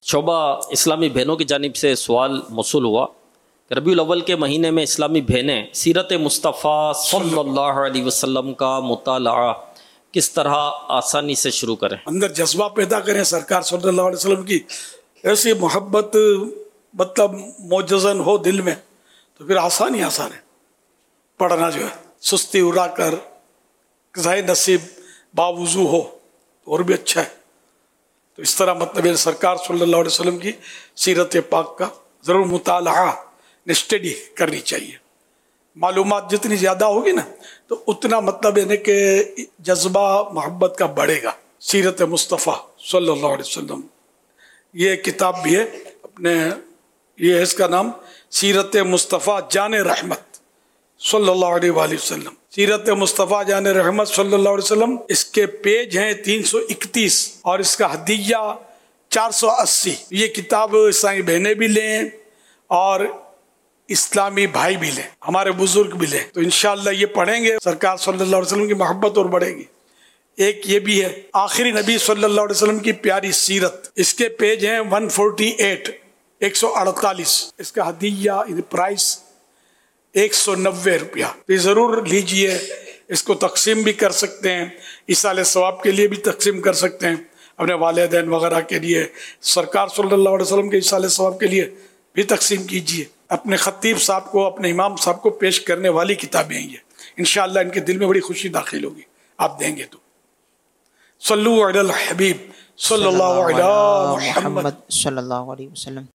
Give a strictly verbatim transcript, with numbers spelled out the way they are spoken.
شعبہ اسلامی بہنوں کی جانب سے سوال موصول ہوا کہ ربیع الاول کے مہینے میں اسلامی بہنیں سیرت مصطفیٰ صلی اللہ علیہ وسلم کا مطالعہ کس طرح آسانی سے شروع کریں؟ اندر جذبہ پیدا کریں سرکار صلی اللہ علیہ وسلم کی ایسی محبت مطلب معجزن ہو دل میں تو پھر آسان ہی آسان ہے پڑھنا، جو ہے سستی اڑا کر قضائے نصیب باوضو ہو اور بھی اچھا ہے. تو اس طرح مطلب ہے سرکار صلی اللہ علیہ وسلم کی سیرت پاک کا ضرور مطالعہ اسٹڈی کرنی چاہیے. معلومات جتنی زیادہ ہوگی نا تو اتنا مطلب ہے کہ جذبہ محبت کا بڑھے گا. سیرت مصطفیٰ صلی اللہ علیہ وسلم یہ کتاب بھی ہے اپنے، یہ ہے اس کا نام سیرت مصطفیٰ جان رحمت صلی اللہ علیہ وآلہ وسلم. سیرت مصطفیٰ جان رحمت صلی اللہ علیہ وسلم، اس کے پیج ہیں تین سو اکتیس اور اس کا ہدیہ چار سو اسی. یہ کتاب اسلامی بہنیں بھی لیں اور اسلامی بھائی بھی لیں، ہمارے بزرگ بھی لیں، تو انشاءاللہ یہ پڑھیں گے سرکار صلی اللہ علیہ وسلم کی محبت اور بڑھے گی. ایک یہ بھی ہے آخری نبی صلی اللہ علیہ وسلم کی پیاری سیرت، اس کے پیج ہیں ایک سو اڑتالیس ایک سو اڑتالیس. اس کا ہدیہ پرائس ایک سو نوے روپیہ. یہ ضرور لیجئے، اس کو تقسیم بھی کر سکتے ہیں، ایصال ثواب کے لیے بھی تقسیم کر سکتے ہیں، اپنے والدین وغیرہ کے لیے، سرکار صلی اللہ علیہ وسلم کے ایصال ثواب کے لیے بھی تقسیم کیجئے. اپنے خطیب صاحب کو، اپنے امام صاحب کو پیش کرنے والی کتابیں ہیں یہ، انشاءاللہ ان کے دل میں بڑی خوشی داخل ہوگی آپ دیں گے تو. صلو علی الحبیب صلی اللہ علیہ محمد صلی اللہ علیہ وسلم.